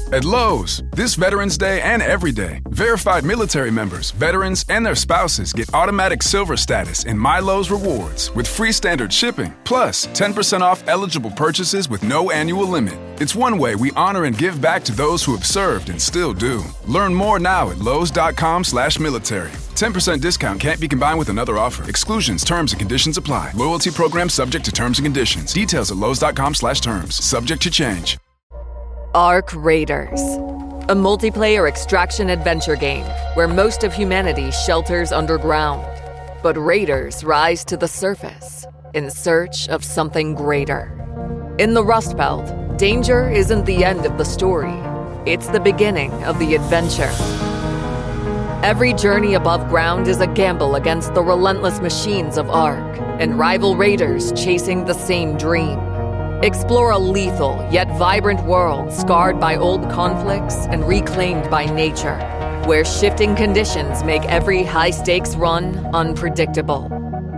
At Lowe's, this Veterans Day and every day, verified military members, veterans, and their spouses get automatic silver status in My Lowe's Rewards with free standard shipping, plus 10% off eligible purchases with no annual limit. It's one way we honor and give back to those who have served and still do. Learn more now at lowes.com/military. 10% discount can't be combined with another offer. Exclusions, terms, and conditions apply. Loyalty program subject to terms and conditions. Details at lowes.com/terms. Subject to change. Ark Raiders, a multiplayer extraction adventure game where most of humanity shelters underground. But raiders rise to the surface in search of something greater. In the Rust Belt, danger isn't the end of the story. It's the beginning of the adventure. Every journey above ground is a gamble against the relentless machines of Ark and rival raiders chasing the same dream. Explore a lethal yet vibrant world scarred by old conflicts and reclaimed by nature, where shifting conditions make every high-stakes run unpredictable.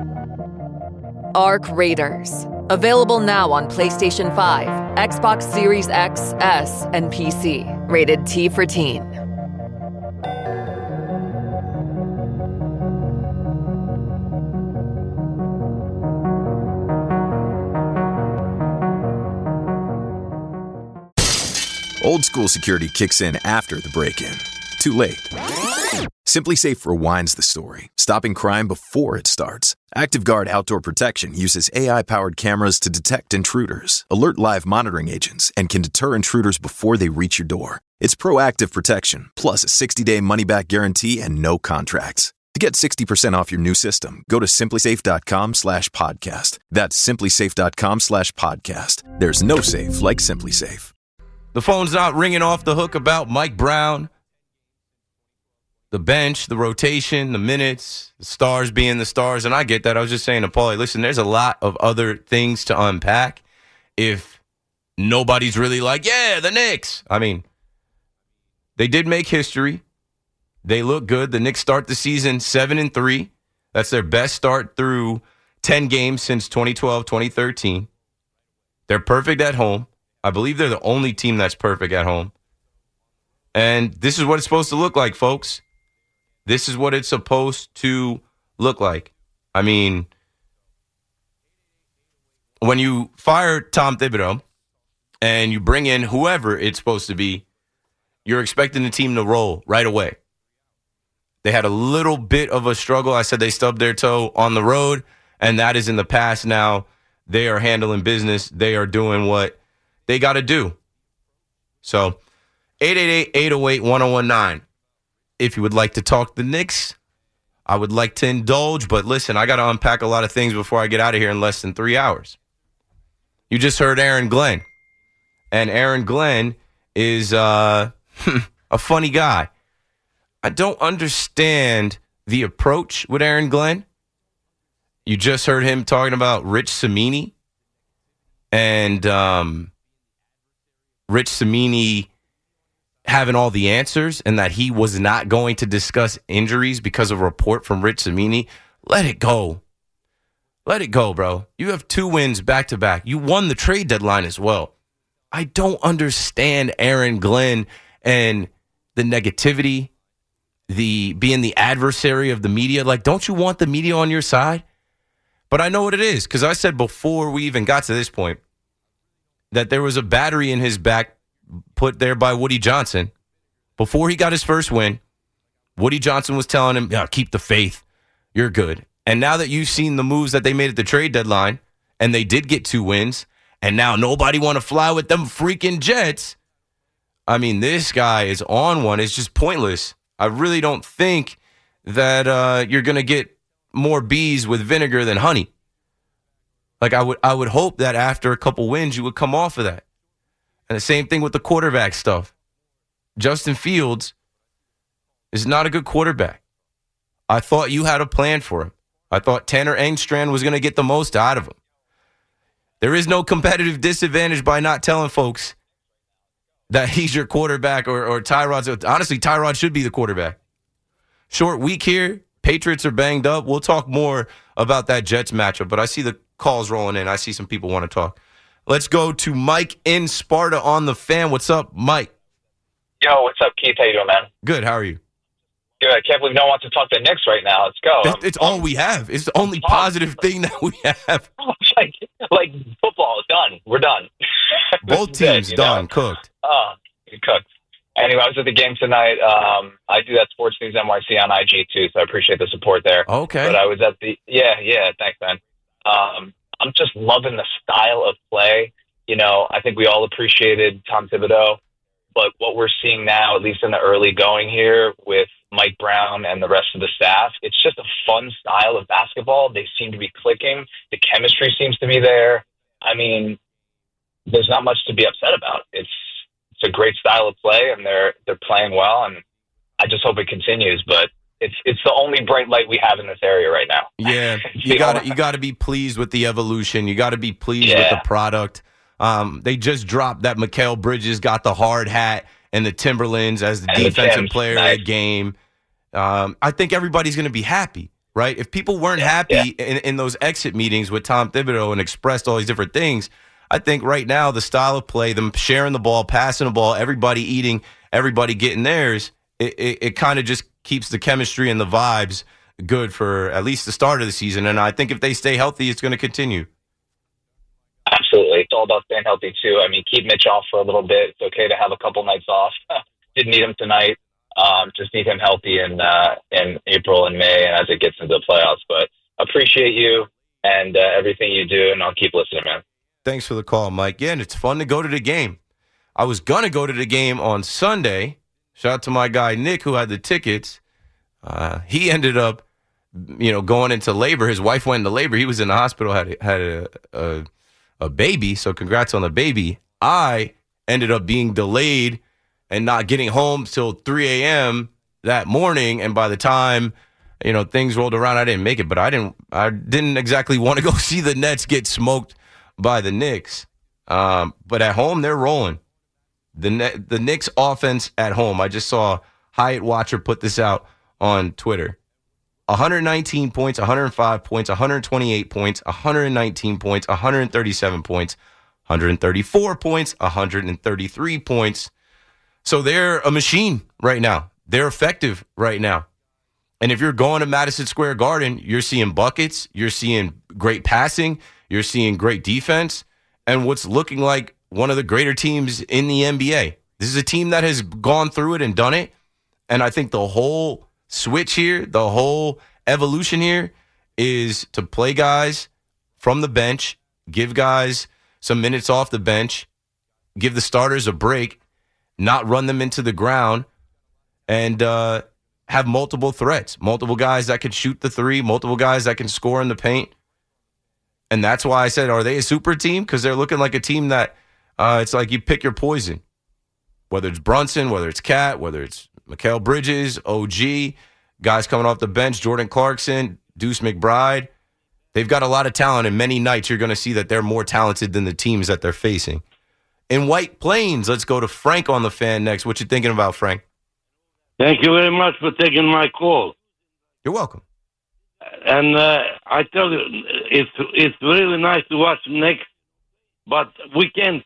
Ark Raiders. Available now on PlayStation 5, Xbox Series X, S, and PC. Rated T for Teen. Old school security kicks in after the break-in. Too late. SimpliSafe rewinds the story, stopping crime before it starts. ActiveGuard Outdoor Protection uses AI-powered cameras to detect intruders, alert live monitoring agents, and can deter intruders before they reach your door. It's proactive protection, plus a 60-day money-back guarantee and no contracts. To get 60% off your new system, go to simplisafe.com/podcast. That's simplisafe.com/podcast. There's no safe like SimpliSafe. The phone's not ringing off the hook about Mike Brown, the bench, the rotation, the minutes, the stars being the stars, and I get that. I was just saying to Paulie, listen, there's a lot of other things to unpack if nobody's really like, yeah, the Knicks. I mean, they did make history. They look good. The Knicks start the season 7-3. That's their best start through 10 games since 2012, 2013. They're perfect at home. I believe they're the only team that's perfect at home. And this is what it's supposed to look like, folks. This is what it's supposed to look like. I mean, when you fire Tom Thibodeau and you bring in whoever it's supposed to be, you're expecting the team to roll right away. They had a little bit of a struggle. I said they stubbed their toe on the road, and that is in the past now. They are handling business. They are doing what they got to do. So, 888-808-1019. If you would like to talk the Knicks, I would like to indulge. But listen, I got to unpack a lot of things before I get out of here in less than 3 hours. You just heard Aaron Glenn. And Aaron Glenn is a funny guy. I don't understand the approach with Aaron Glenn. You just heard him talking about Rich Cimini. And Rich Cimini having all the answers and that he was not going to discuss injuries because of a report from Rich Cimini. Let it go. Let it go, bro. You have 2 wins back-to-back. You won the trade deadline as well. I don't understand Aaron Glenn and the negativity, the being the adversary of the media. Like, don't you want the media on your side? But I know what it is, because I said before we even got to this point that there was a battery in his back put there by Woody Johnson. Before he got his first win, Woody Johnson was telling him, yeah, keep the faith. You're good. And now that you've seen the moves that they made at the trade deadline, and they did get 2 wins, and now nobody want to fly with them freaking Jets, I mean, this guy is on one. It's just pointless. I really don't think that you're going to get more bees with vinegar than honey. Like, I would hope that after a couple wins, you would come off of that. And the same thing with the quarterback stuff. Justin Fields is not a good quarterback. I thought you had a plan for him. I thought Tanner Engstrand was going to get the most out of him. There is no competitive disadvantage by not telling folks that he's your quarterback or Tyrod's. Honestly, Tyrod should be the quarterback. Short week here. Patriots are banged up. We'll talk more about that Jets matchup, but I see the calls rolling in. I see some people want to talk. Let's go to Mike in Sparta on the Fan. What's up, Mike? Yo, what's up, Keith? How you doing, man? Good. How are you? Good. I can't believe no one wants to talk to Knicks right now. Let's go. It's all we have. It's the only positive thing that we have. like football is done. We're done. Both teams done, cooked. Cooked. Anyway, I was at the game tonight. I do that Sports News NYC on IG too, so I appreciate the support there. Okay. But I was at the thanks, man. I'm just loving the style of play. I think we all appreciated Tom Thibodeau, but what we're seeing now, at least in the early going here with Mike Brown and the rest of the staff, it's just a fun style of basketball. They seem to be clicking. The chemistry seems to be there. I mean, there's not much to be upset about. It's a great style of play, and they're playing well, and I just hope it continues. But it's the only bright light we have in this area right now. Yeah, you got to be pleased with the evolution. You got to be pleased with the product. They just dropped that Mikal Bridges got the hard hat and the Timberlands as the defensive player of the game. I think everybody's going to be happy, right? If people weren't happy in those exit meetings with Tom Thibodeau and expressed all these different things, I think right now the style of play, them sharing the ball, passing the ball, everybody eating, everybody getting theirs, it kind of just keeps the chemistry and the vibes good for at least the start of the season. And I think if they stay healthy, it's going to continue. Absolutely. It's all about staying healthy, too. I mean, keep Mitch off for a little bit. It's okay to have a couple nights off. Didn't need him tonight. Just need him healthy in April and May and as it gets into the playoffs. But appreciate you and everything you do, and I'll keep listening, man. Thanks for the call, Mike. Yeah, and it's fun to go to the game. I was going to go to the game on Sunday. Shout out to my guy, Nick, who had the tickets. He ended up, going into labor. His wife went into labor. He was in the hospital, had a baby, so congrats on the baby. I ended up being delayed and not getting home till 3 a.m. that morning, and by the time things rolled around, I didn't make it. But I didn't exactly want to go see the Nets get smoked by the Knicks. But at home, they're rolling. The Knicks offense at home. I just saw Hyatt Watcher put this out on Twitter. 119 points, 105 points, 128 points, 119 points, 137 points, 134 points, 133 points. So they're a machine right now. They're effective right now. And if you're going to Madison Square Garden, you're seeing buckets, you're seeing great passing, you're seeing great defense, and what's looking like one of the greater teams in the NBA. This is a team that has gone through it and done it. And I think the whole switch here, the whole evolution here is to play guys from the bench, give guys some minutes off the bench, give the starters a break, not run them into the ground, and have multiple threats, multiple guys that can shoot the three, multiple guys that can score in the paint. And that's why I said, are they a super team? Because they're looking like a team that it's like you pick your poison. Whether it's Brunson, whether it's Cat, whether it's Mikal Bridges, OG, guys coming off the bench, Jordan Clarkson, Deuce McBride. They've got a lot of talent, and many nights you're going to see that they're more talented than the teams that they're facing. In White Plains, let's go to Frank on the Fan next. What you thinking about, Frank? Thank you very much for taking my call. You're welcome. And I tell you, it's really nice to watch Knicks, but we can't,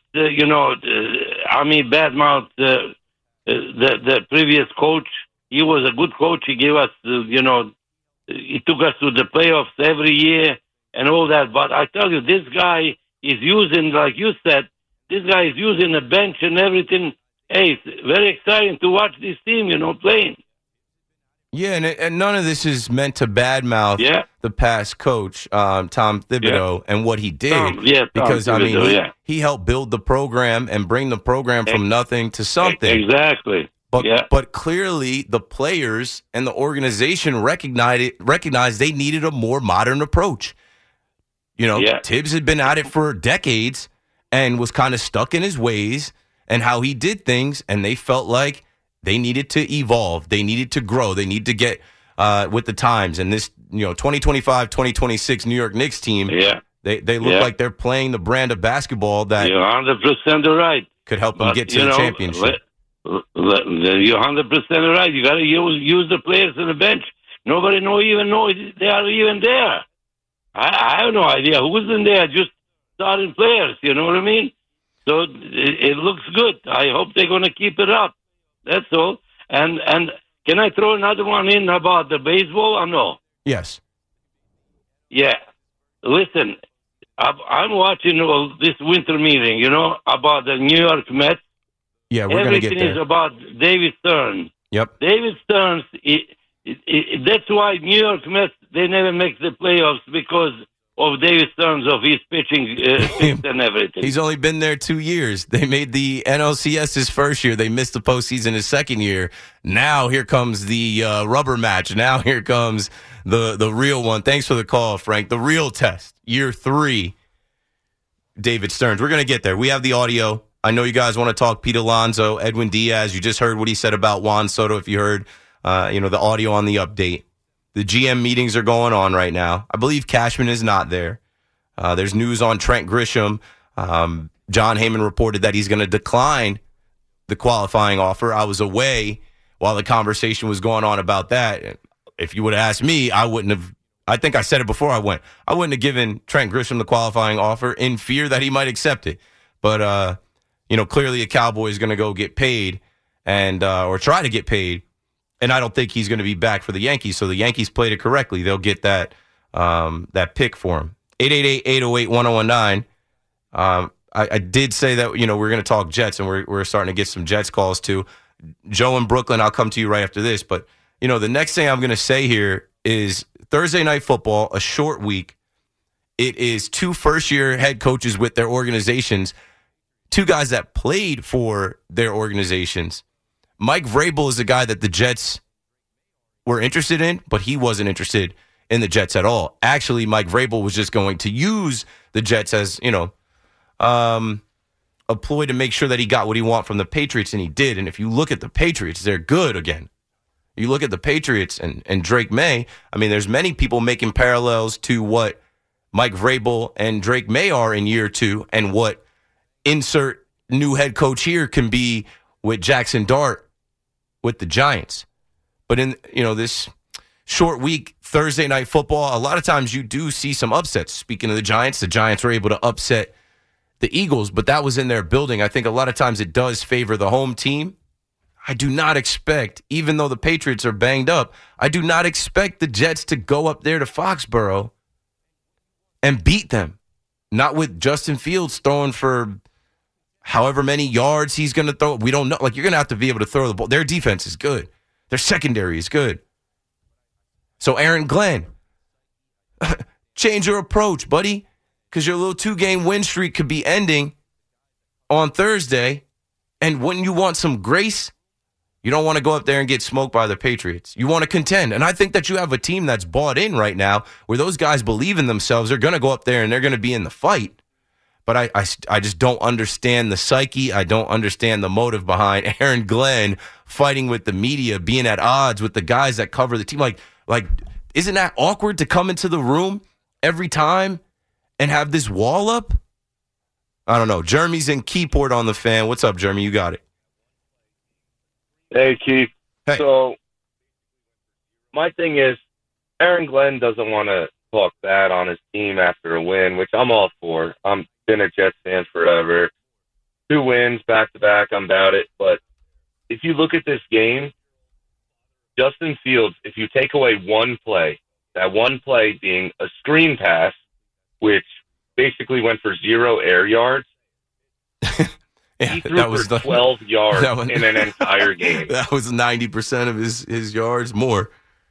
badmouth the previous coach. He was a good coach. He gave us, he took us to the playoffs every year and all that. But I tell you, this guy is using, like you said, this guy is using the bench and everything. Hey, it's very exciting to watch this team, playing. Yeah, and none of this is meant to badmouth the past coach, Tom Thibodeau, and what he did. Because, he helped build the program and bring the program from nothing to something. Exactly. But clearly the players and the organization recognized they needed a more modern approach. Tibbs had been at it for decades and was kind of stuck in his ways and how he did things, and they felt like they needed to evolve. They needed to grow. They need to get with the times. And this, 2025, 2026 New York Knicks team, they look like they're playing the brand of basketball that you're 100% right. Could help them get to the championship. You're 100% right. You got to use the players on the bench. Nobody even know they are even there. I have no idea who's in there. Just starting players. You know what I mean? So it looks good. I hope they're going to keep it up. That's all. And can I throw another one in about the baseball or no? Yes. Yeah. Listen, I'm watching all this winter meeting, about the New York Mets. Yeah, we're going to get Everything is there. about David Stern. Yep. David Stern, that's why New York Mets, they never make the playoffs because of David Stearns, of his pitching and everything. He's only been there 2 years. They made the NLCS his first year. They missed the postseason his second year. Now here comes the rubber match. Now here comes the real one. Thanks for the call, Frank. The real test. Year 3, David Stearns. We're going to get there. We have the audio. I know you guys want to talk Pete Alonso, Edwin Diaz. You just heard what he said about Juan Soto. If you heard, the audio on the update. The GM meetings are going on right now. I believe Cashman is not there. There's news on Trent Grisham. John Heyman reported that he's going to decline the qualifying offer. I was away while the conversation was going on about that. If you would have asked me, I wouldn't have. I think I said it before I went. I wouldn't have given Trent Grisham the qualifying offer in fear that he might accept it. But, clearly a Cowboy is going to go get paid or try to get paid. And I don't think he's going to be back for the Yankees. So the Yankees played it correctly. They'll get that pick for him. 888-808-1019. I did say that, we're going to talk Jets, and we're starting to get some Jets calls too. Joe in Brooklyn, I'll come to you right after this. But, the next thing I'm going to say here is Thursday Night Football, a short week. It is 2 first-year head coaches with their organizations, 2 guys that played for their organizations. Mike Vrabel is a guy that the Jets were interested in, but he wasn't interested in the Jets at all. Actually, Mike Vrabel was just going to use the Jets as, a ploy to make sure that he got what he wanted from the Patriots, and he did. And if you look at the Patriots, they're good again. You look at the Patriots and Drake May, there's many people making parallels to what Mike Vrabel and Drake May are in year 2 and what insert new head coach here can be with Jackson Dart with the Giants. But in, this short week, Thursday Night Football, a lot of times you do see some upsets. Speaking of the Giants were able to upset the Eagles, but that was in their building. I think a lot of times it does favor the home team. I do not expect, even though the Patriots are banged up, I do not expect the Jets to go up there to Foxborough and beat them. Not with Justin Fields throwing for however many yards he's going to throw. We don't know. You're going to have to be able to throw the ball. Their defense is good. Their secondary is good. So, Aaron Glenn, change your approach, buddy, because your little 2-game win streak could be ending on Thursday. And wouldn't you want some grace? You don't want to go up there and get smoked by the Patriots. You want to contend. And I think that you have a team that's bought in right now where those guys believe in themselves. They're going to go up there and they're going to be in the fight. But I just don't understand the psyche. I don't understand the motive behind Aaron Glenn fighting with the media, being at odds with the guys that cover the team. Like, isn't that awkward to come into the room every time and have this wall up? I don't know. Jeremy's in Keyport on the Fan. What's up, Jeremy? You got it. Hey, Keith. Hey. So, my thing is, Aaron Glenn doesn't want to talk bad on his team after a win, which I'm all for. I'm been a Jets fan forever. 2 wins back-to-back, I'm about it. But if you look at this game, Justin Fields, if you take away one play, that one play being a screen pass, which basically went for 0 air yards, he threw for 12 yards in an entire game. That was 90% of his yards more.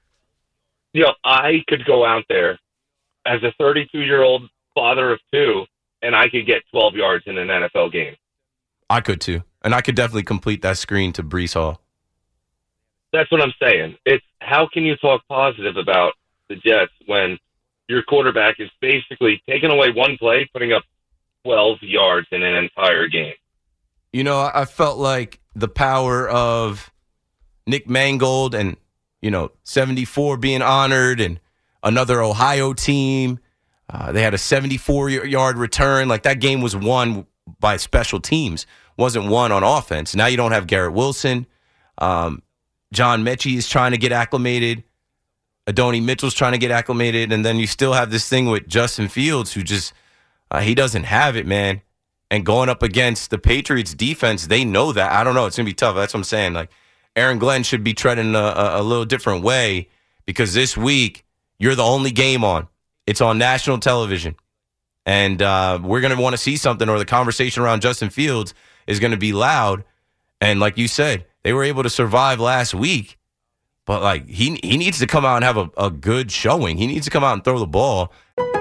I could go out there as a 32-year-old father of 2, and I could get 12 yards in an NFL game. I could too. And I could definitely complete that screen to Breece Hall. That's what I'm saying. It's how can you talk positive about the Jets when your quarterback is basically taking away one play, putting up 12 yards in an entire game? I felt like the power of Nick Mangold and, 74 being honored and another Ohio team. They had a 74-yard return. That game was won by special teams. Wasn't won on offense. Now you don't have Garrett Wilson. John Mechie is trying to get acclimated. Adonai Mitchell's trying to get acclimated. And then you still have this thing with Justin Fields who just, he doesn't have it, man. And going up against the Patriots defense, they know that. I don't know. It's going to be tough. That's what I'm saying. Aaron Glenn should be treading a little different way, because this week you're the only game on. It's on national television. And we're going to want to see something, or the conversation around Justin Fields is going to be loud. And like you said, they were able to survive last week. But like he needs to come out and have a good showing. He needs to come out and throw the ball.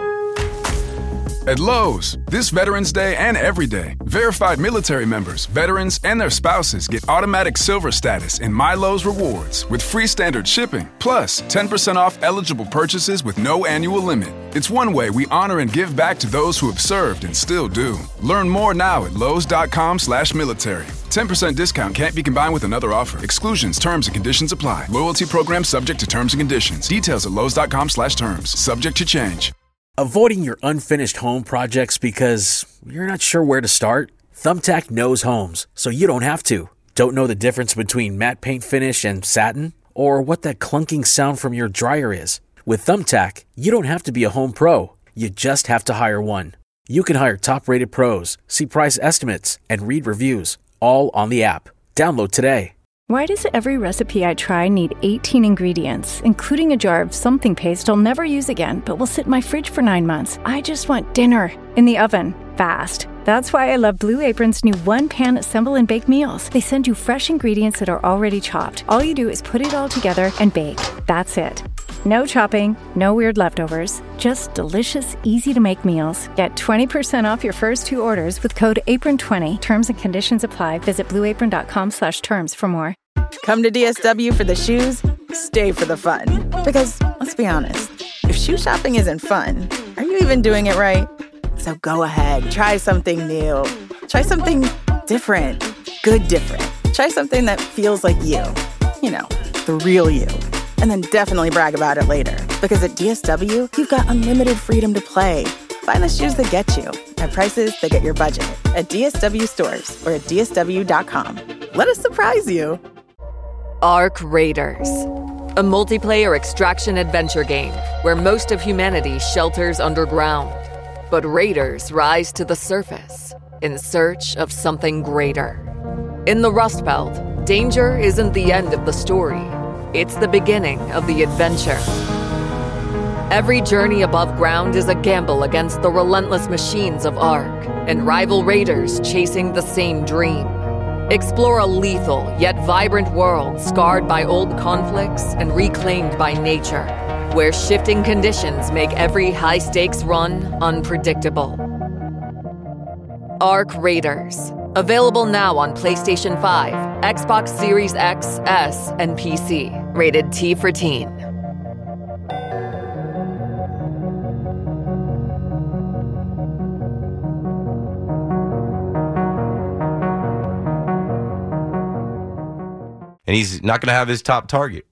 At Lowe's, this Veterans Day and every day, verified military members, veterans, and their spouses get automatic silver status in My Lowe's Rewards with free standard shipping, plus 10% off eligible purchases with no annual limit. It's one way we honor and give back to those who have served and still do. Learn more now at Lowes.com/military. 10% discount can't be combined with another offer. Exclusions, terms, and conditions apply. Loyalty program subject to terms and conditions. Details at Lowes.com/terms. Subject to change. Avoiding your unfinished home projects because you're not sure where to start? Thumbtack knows homes, so you don't have to. Don't know the difference between matte paint finish and satin? Or what that clunking sound from your dryer is? With Thumbtack, you don't have to be a home pro. You just have to hire one. You can hire top-rated pros, see price estimates, and read reviews, all on the app. Download today. Why does every recipe I try need 18 ingredients, including a jar of something paste I'll never use again, but will sit in my fridge for 9 months? I just want dinner in the oven, fast. That's why I love Blue Apron's new one-pan assemble and bake meals. They send you fresh ingredients that are already chopped. All you do is put it all together and bake. That's it. No chopping, no weird leftovers, just delicious, easy-to-make meals. Get 20% off your first 2 orders with code APRON20. Terms and conditions apply. Visit blueapron.com/terms for more. Come to DSW for the shoes, stay for the fun. Because, let's be honest, if shoe shopping isn't fun, are you even doing it right? So go ahead, try something new. Try something different. Good different. Try something that feels like you. You know, the real you. And then definitely brag about it later. Because at DSW, you've got unlimited freedom to play. Find the shoes that get you at prices that get your budget at DSW stores or at DSW.com. Let us surprise you. Ark Raiders, a multiplayer extraction adventure game where most of humanity shelters underground. But raiders rise to the surface in search of something greater. In the Rust Belt, danger isn't the end of the story. It's the beginning of the adventure. Every journey above ground is a gamble against the relentless machines of Ark and rival raiders chasing the same dream. Explore a lethal yet vibrant world scarred by old conflicts and reclaimed by nature, where shifting conditions make every high-stakes run unpredictable. Ark Raiders. Available now on PlayStation 5, Xbox Series X, S, and PC. Rated T for Teen. And he's not going to have his top target.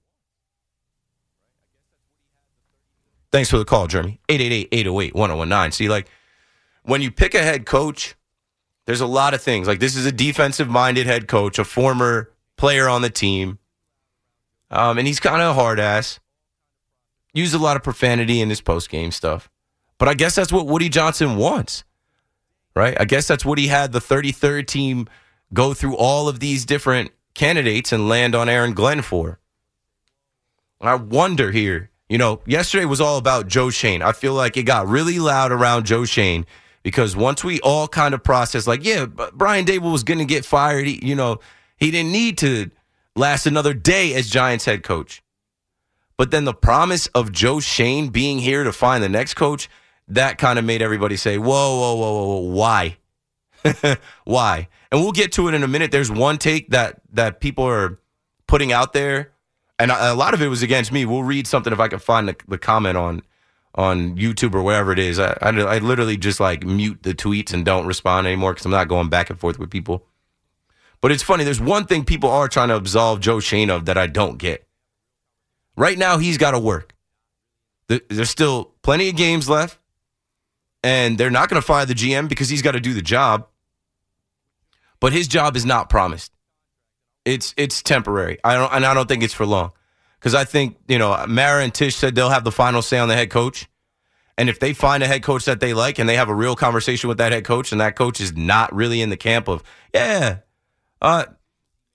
Thanks for the call, Jeremy. 888-808-1019. See, like, when you pick a head coach, there's a lot of things. Like, this is a defensive-minded head coach, a former player on the team. And he's kind of a hard ass. Used a lot of profanity in his post-game stuff. But I guess that's what Woody Johnson wants, right? I guess that's what he had the 33rd team go through all of these different candidates and land on Aaron Glenn for. And I wonder here, you know, yesterday was all about Joe Schoen. I feel like it got really loud around Joe Schoen because once we all kind of processed, like, yeah, Brian Daboll was going to get fired. He didn't need to last another day as Giants head coach. But then the promise of Joe Schoen being here to find the next coach, that kind of made everybody say, whoa, why? Why? And we'll get to it in a minute. There's one take that people are putting out there, and a lot of it was against me. We'll read something if I can find the comment on YouTube or wherever it is. I literally just like mute the tweets and don't respond anymore because I'm not going back and forth with people. But it's funny. There's one thing people are trying to absolve Joe Schoen of that I don't get. Right now, he's got to work. There's still plenty of games left, and they're not going to fire the GM because he's got to do the job. But his job is not promised. It's temporary. I don't think it's for long. Because I think, Mara and Tish said they'll have the final say on the head coach. And if they find a head coach that they like and they have a real conversation with that head coach and that coach is not really in the camp of,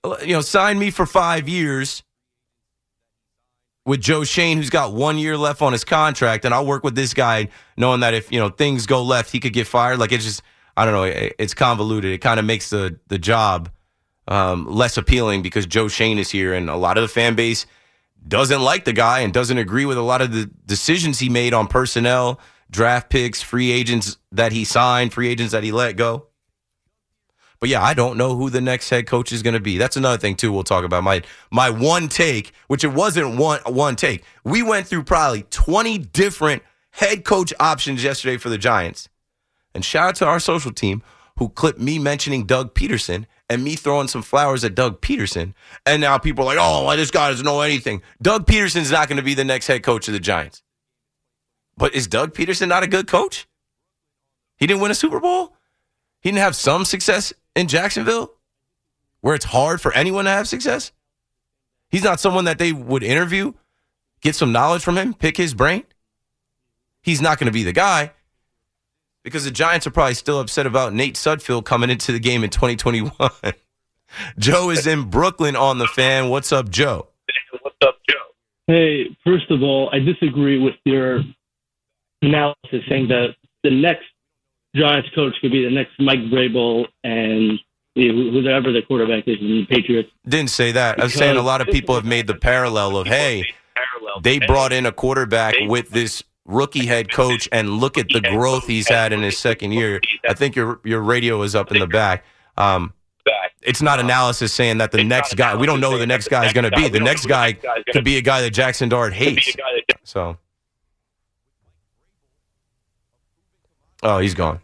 sign me for 5 years with Joe Schoen, who's got 1 year left on his contract, and I'll work with this guy knowing that if, things go left, he could get fired. Like, it's just, I don't know, it's convoluted. It kind of makes the job less appealing because Joe Schoen is here, and a lot of the fan base doesn't like the guy and doesn't agree with a lot of the decisions he made on personnel, draft picks, free agents that he signed, free agents that he let go. But yeah, I don't know who the next head coach is going to be. That's another thing, too, we'll talk about. My one take, which it wasn't one take. We went through probably 20 different head coach options yesterday for the Giants. And shout out to our social team who clipped me mentioning Doug Peterson and me throwing some flowers at Doug Peterson. And now people are like, oh, this guy doesn't know anything. Doug Peterson's not going to be the next head coach of the Giants. But is Doug Peterson not a good coach? He didn't win a Super Bowl? He didn't have some success in Jacksonville where it's hard for anyone to have success? He's not someone that they would interview, get some knowledge from him, pick his brain? He's not going to be the guy because the Giants are probably still upset about Nate Sudfeld coming into the game in 2021. Joe is in Brooklyn on the Fan. What's up, Joe? Hey, first of all, I disagree with your analysis saying that the next Giants coach could be the next Mike Vrabel and whoever the quarterback is in the Patriots. Didn't say that. I was saying a lot of people have made the parallel of, hey, they brought in a quarterback with this rookie head coach, and look at the growth he's had in his second year. I think your radio is up in the back. It's not analysis saying that the next guy, we don't know who the next guy is going to be. The next guy could be a guy that Jackson Dart hates. So, oh, he's gone.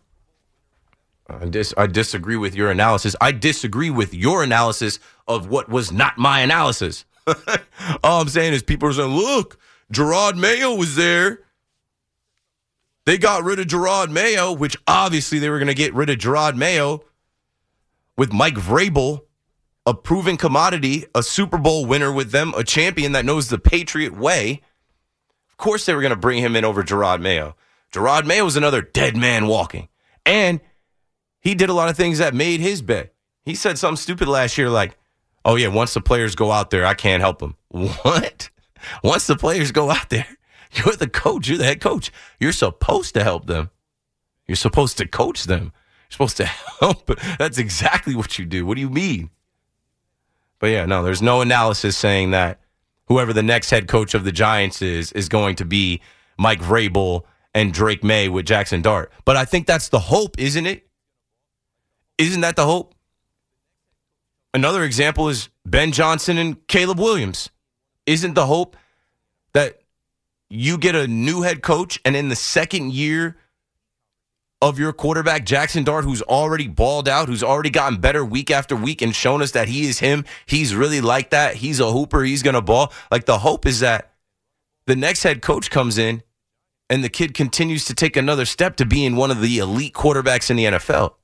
I disagree with your analysis. I disagree with your analysis of what was not my analysis. All I'm saying is people are saying, look, Gerard Mayo was there. They got rid of Gerard Mayo, which obviously they were going to get rid of Gerard Mayo with Mike Vrabel, a proven commodity, a Super Bowl winner with them, a champion that knows the Patriot way. Of course they were going to bring him in over Gerard Mayo. Gerard Mayo was another dead man walking. And he did a lot of things that made his bed. He said something stupid last year like, oh, yeah, once the players go out there, I can't help them. What? Once the players go out there, you're the coach. You're the head coach. You're supposed to help them. You're supposed to coach them. You're supposed to help. That's exactly what you do. What do you mean? But, yeah, no, there's no analysis saying that whoever the next head coach of the Giants is going to be Mike Vrabel and Drake May with Jackson Dart. But I think that's the hope, isn't it? Isn't that the hope? Another example is Ben Johnson and Caleb Williams. Isn't the hope that you get a new head coach and in the second year of your quarterback, Jackson Dart, who's already balled out, who's already gotten better week after week and shown us that he is him, he's really like that, he's a hooper, he's going to ball. Like, the hope is that the next head coach comes in and the kid continues to take another step to being one of the elite quarterbacks in the NFL.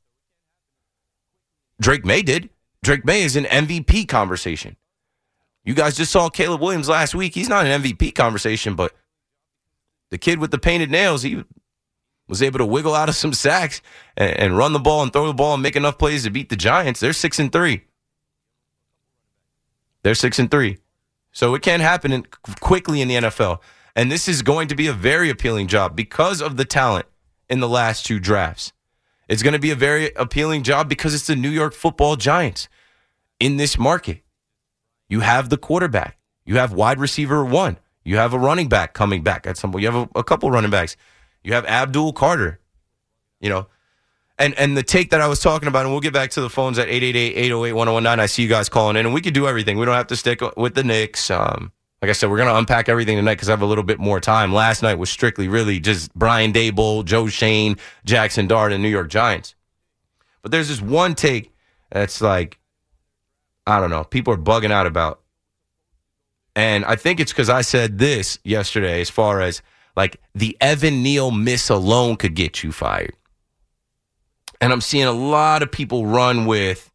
Drake May did. Drake May is an MVP conversation. You guys just saw Caleb Williams last week. He's not an MVP conversation, but the kid with the painted nails, he was able to wiggle out of some sacks and run the ball and throw the ball and make enough plays to beat the Giants. They're 6-3. They're 6-3. So it can happen quickly in the NFL. And this is going to be a very appealing job because of the talent in the last two drafts. It's going to be a very appealing job because it's the New York Football Giants in this market. You have the quarterback. You have wide receiver one. You have a running back coming back at some point. You have a couple running backs. You have Abdul Carter. And the take that I was talking about, and we'll get back to the phones at 888-808-1019. I see you guys calling in, and we could do everything. We don't have to stick with the Knicks. Like I said, we're going to unpack everything tonight because I have a little bit more time. Last night was strictly really just Brian Daboll, Joe Schoen, Jackson Dart, and New York Giants. But there's this one take that's like, I don't know, people are bugging out about. And I think it's because I said this yesterday as far as like the Evan Neal miss alone could get you fired. And I'm seeing a lot of people run with,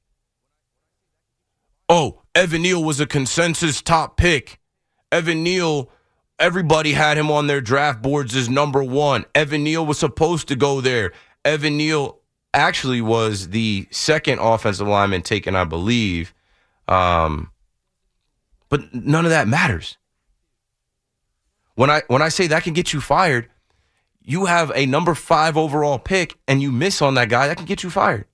oh, Evan Neal was a consensus top pick. Evan Neal, everybody had him on their draft boards as number one. Evan Neal was supposed to go there. Evan Neal actually was the second offensive lineman taken, I believe. But none of that matters. When I say that can get you fired, you have a number 5 overall pick and you miss on that guy, that can get you fired.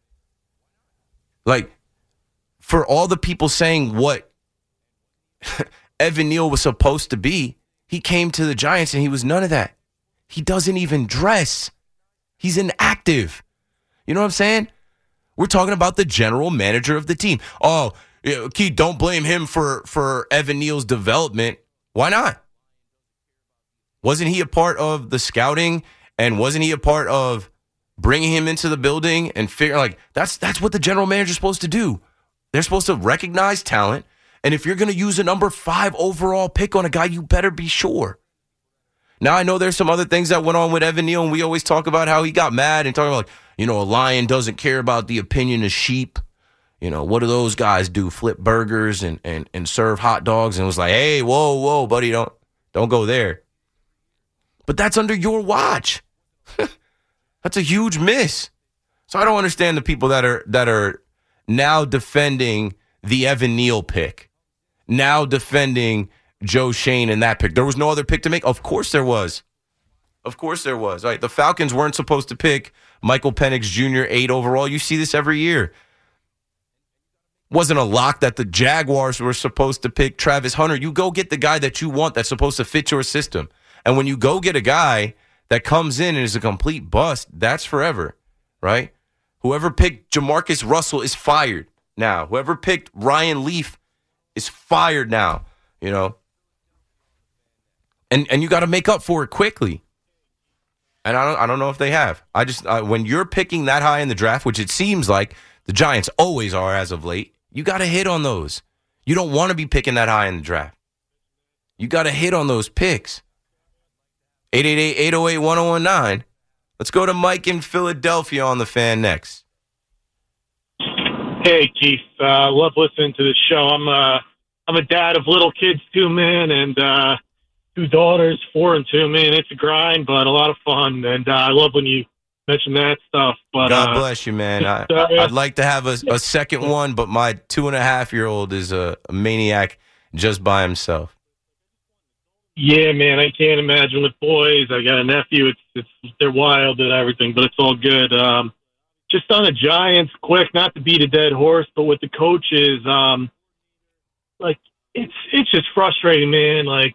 Like, for all the people saying what Evan Neal was supposed to be, he came to the Giants and he was none of that. He doesn't even dress. He's inactive. You know what I'm saying? We're talking about the general manager of the team. Oh, Keith, don't blame him for Evan Neal's development. Why not? Wasn't he a part of the scouting, and wasn't he a part of bringing him into the building and figure like that's what the general manager is supposed to do? They're supposed to recognize talent, and if you're going to use a number 5 overall pick on a guy, you better be sure. Now, I know there's some other things that went on with Evan Neal, and we always talk about how he got mad and talking about, like, a lion doesn't care about the opinion of sheep. What do those guys do? Flip burgers and serve hot dogs? And it was like, hey, whoa, buddy, don't go there. But that's under your watch. That's a huge miss. So I don't understand the people that are now defending the Evan Neal pick, now defending Joe Shane and that pick. There was no other pick to make? Of course there was. Of course there was. All right, the Falcons weren't supposed to pick Michael Penix Jr. 8 overall. You see this every year. Wasn't a lock that the Jaguars were supposed to pick Travis Hunter. You go get the guy that you want that's supposed to fit your system. And when you go get a guy that comes in and is a complete bust, that's forever, right? Whoever picked Jamarcus Russell is fired now. Whoever picked Ryan Leaf is fired now, And you got to make up for it quickly. And I don't know if they have. When you're picking that high in the draft, which it seems like the Giants always are as of late, you got to hit on those. You don't want to be picking that high in the draft. You got to hit on those picks. 888-808-1019. Let's go to Mike in Philadelphia on the Fan next. Hey, Keith. Love listening to the show. I'm a dad of little kids too, man, and 2 daughters, 4 and 2. Man, it's a grind, but a lot of fun. And I love when you mention that stuff. But God bless you, man. I'd like to have a second one, but my 2.5-year-old is a maniac just by himself. Yeah, man, I can't imagine with boys. I got a nephew. They're wild and everything, but it's all good. Just on the Giants, quick, not to beat a dead horse, but with the coaches, it's just frustrating, man. Like,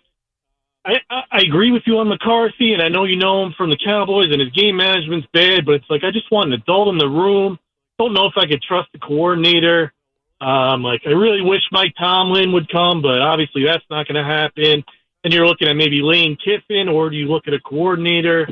I agree with you on McCarthy, and I know you know him from the Cowboys, and his game management's bad, but it's like I just want an adult in the room. Don't know if I could trust the coordinator. I really wish Mike Tomlin would come, but obviously that's not going to happen. And you're looking at maybe Lane Kiffin, or do you look at a coordinator?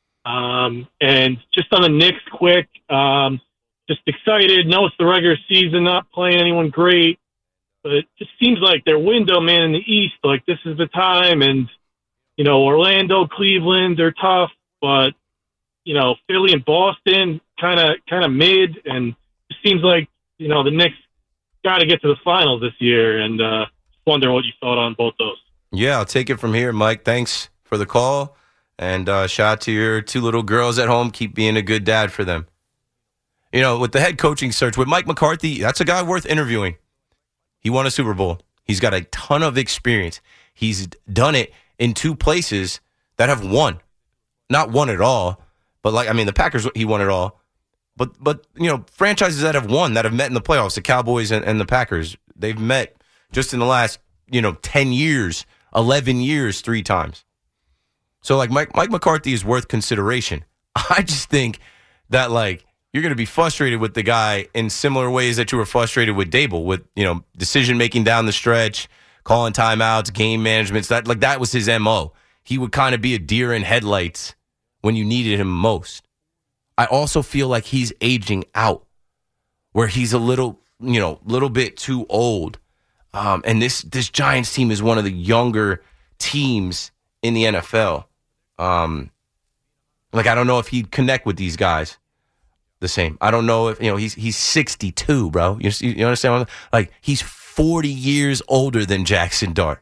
And just on the Knicks, quick, just excited. No, it's the regular season, not playing anyone great, but it just seems like their window, man, in the East, like this is the time. And Orlando, Cleveland, they're tough, but Philly and Boston, kind of mid, and it seems like the Knicks got to get to the finals this year. And just wonder what you thought on both those. Yeah, I'll take it from here, Mike. Thanks for the call. And shout out to your 2 little girls at home. Keep being a good dad for them. With the head coaching search, with Mike McCarthy, that's a guy worth interviewing. He won a Super Bowl. He's got a ton of experience. He's done it in 2 places that have won. Not won it all, but the Packers, he won it all. But franchises that have won, that have met in the playoffs, the Cowboys and the Packers, they've met just in the last, 10 years, 11 years, 3 times. So, Mike McCarthy is worth consideration. I just think that, you're going to be frustrated with the guy in similar ways that you were frustrated with Dable, with, decision-making down the stretch, calling timeouts, game management. That was his M.O. He would kind of be a deer in headlights when you needed him most. I also feel like he's aging out, where he's a little bit too old. And this Giants team is one of the younger teams in the NFL. I don't know if he'd connect with these guys the same. I don't know if, he's 62, bro. You understand? He's 40 years older than Jackson Dart.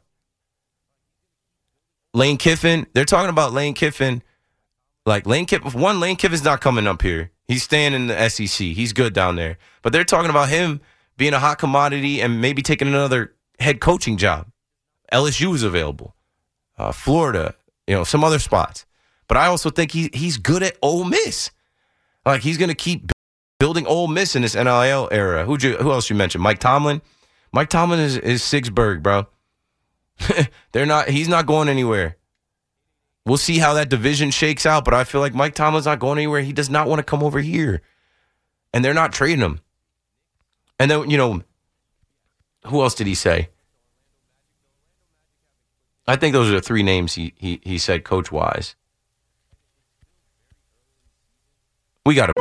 Lane Kiffin, they're talking about Lane Kiffin. Lane Kiffin's not coming up here. He's staying in the SEC. He's good down there. But they're talking about him being a hot commodity and maybe taking another head coaching job. LSU is available. Florida, some other spots. But I also think he's good at Ole Miss. Like, he's going to keep building Ole Miss in this NIL era. Who else you mentioned? Mike Tomlin? Mike Tomlin is Sigsberg, bro. He's not going anywhere. We'll see how that division shakes out, but I feel like Mike Tomlin's not going anywhere. He does not want to come over here. And they're not trading him. And then, who else did he say? I think those are the three names he said coach-wise. We got to.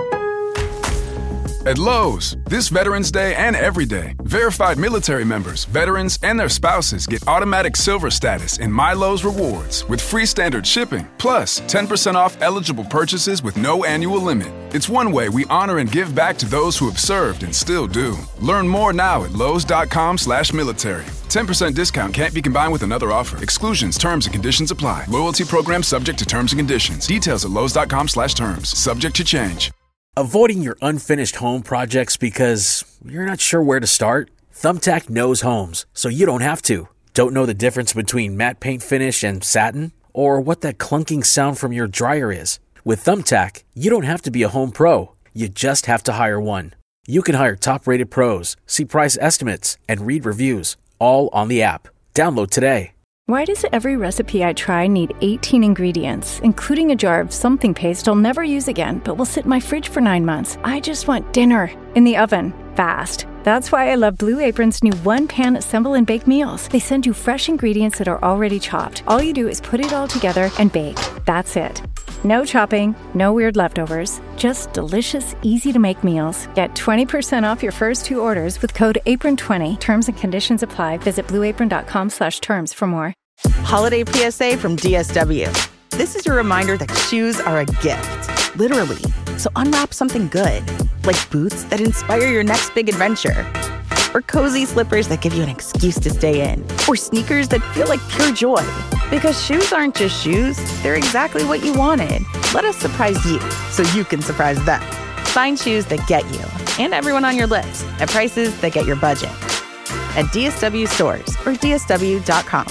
At Lowe's, this Veterans Day and every day, verified military members, veterans, and their spouses get automatic silver status in My Lowe's Rewards with free standard shipping, plus 10% off eligible purchases with no annual limit. It's one way we honor and give back to those who have served and still do. Learn more now at Lowes.com/military. 10% discount can't be combined with another offer. Exclusions, terms, and conditions apply. Loyalty program subject to terms and conditions. Details at Lowes.com/terms. Subject to change. Avoiding your unfinished home projects because you're not sure where to start? Thumbtack knows homes, so you don't have to. Don't know the difference between matte paint finish and satin? Or what that clunking sound from your dryer is? With Thumbtack, you don't have to be a home pro. You just have to hire one. You can hire top-rated pros, see price estimates, and read reviews, all on the app. Download today. Why does every recipe I try need 18 ingredients, including a jar of something paste I'll never use again, but will sit in my fridge for 9 months? I just want dinner in the oven, fast. That's why I love Blue Apron's new one-pan assemble and bake meals. They send you fresh ingredients that are already chopped. All you do is put it all together and bake. That's it. No chopping, no weird leftovers, just delicious, easy-to-make meals. Get 20% off your first 2 orders with code APRON20. Terms and conditions apply. Visit blueapron.com/terms for more. Holiday PSA from DSW. This is your reminder that shoes are a gift, literally. So unwrap something good, like boots that inspire your next big adventure, or cozy slippers that give you an excuse to stay in, or sneakers that feel like pure joy. Because shoes aren't just shoes, they're exactly what you wanted. Let us surprise you so you can surprise them. Find shoes that get you and everyone on your list at prices that get your budget. At DSW stores or DSW.com.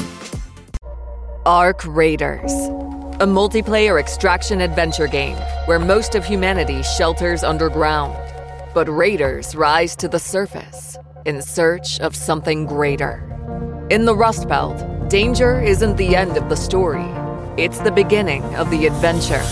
Arc Raiders, a multiplayer extraction adventure game where most of humanity shelters underground. But raiders rise to the surface in search of something greater. In the Rust Belt, danger isn't the end of the story. It's the beginning of the adventure.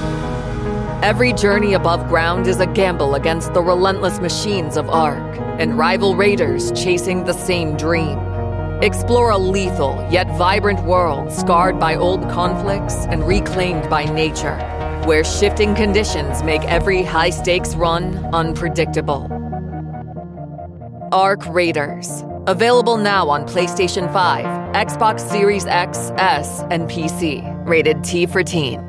Every journey above ground is a gamble against the relentless machines of Arc and rival raiders chasing the same dream. Explore a lethal yet vibrant world scarred by old conflicts and reclaimed by nature, where shifting conditions make every high-stakes run unpredictable. Arc Raiders. Available now on PlayStation 5, Xbox Series X, S, and PC. Rated T for Teen.